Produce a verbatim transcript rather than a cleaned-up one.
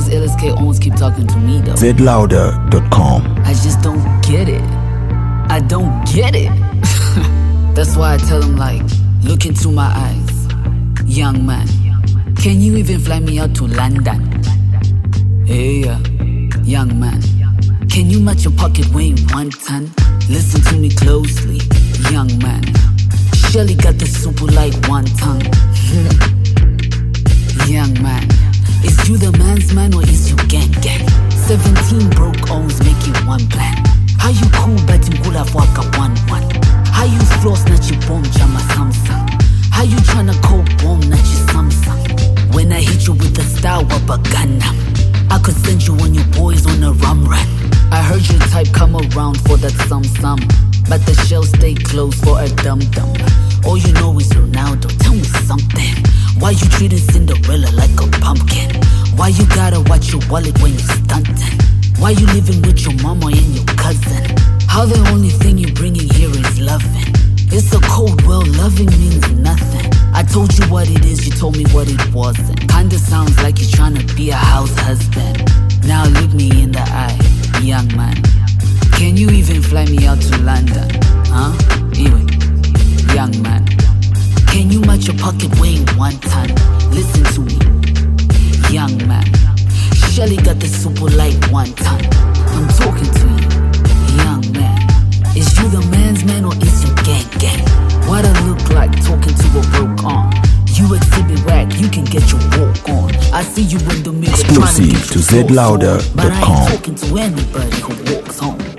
these L S K owns keep talking to me though? Z Louder dot com. I just don't get it. I don't get it. That's why I tell them like, look into my eyes, young man. Can you even fly me out to London? Hey, uh, young man. Can you match your pocket weighing one ton? Listen to me closely, young man. Shelly got the super like one tongue. Young man, is you the man's man or is you gang gang? Seventeen broke owns make you one plan. How you cool but you cool have waka one one? How you floss not you bomb jama Samsung? How you tryna cold bomb not you Samsung? When I hit you with the style of a Gundam, I could send you and your boys on a rum run. I heard your type come around for that sum sum, but the shell stay closed for a dum dum. All you know is Ronaldo, tell me something. Why you treating Cinderella like a pumpkin? Why you gotta watch your wallet when you stunting? Why you living with your mama and your cousin? How the only thing you bringing here is loving? It's a cold world, loving means nothing. I told you what it is, you told me what it wasn't. Kinda sounds like you're trying to be a house husband. Now look me in the eye, young man. Can you even fly me out to London? Huh? Even, young man. Can you match your pocket weighing one ton? Listen to me, young man. Shelly got the super like one ton. I'm talking to you, young man. Is you the man's man or is you gang gang? What I look like talking to a broke arm? You exhibit whack, you can get your walk on. I see you in the mirror exclusive trying to, to Z Louder dot com. But I ain't talking to anybody who walks home.